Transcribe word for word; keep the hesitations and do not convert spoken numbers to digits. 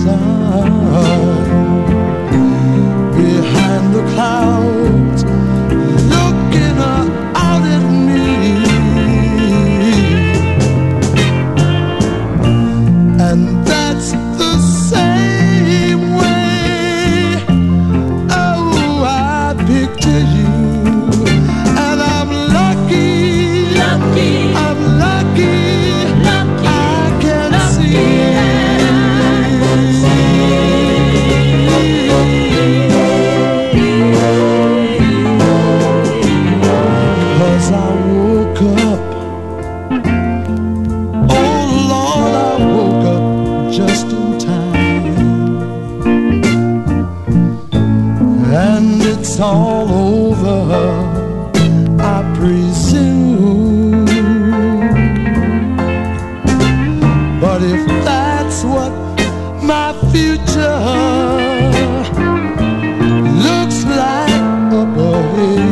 sun behind the clouds, looking out at me. And that's the same way, oh, I picture you. And I'm lucky, Lucky, I'm lucky, lucky, I can lucky see. Cause I woke up, oh Lord, I woke up just in time. And it's all over, I presume. But if that's what my future looks like up ahead,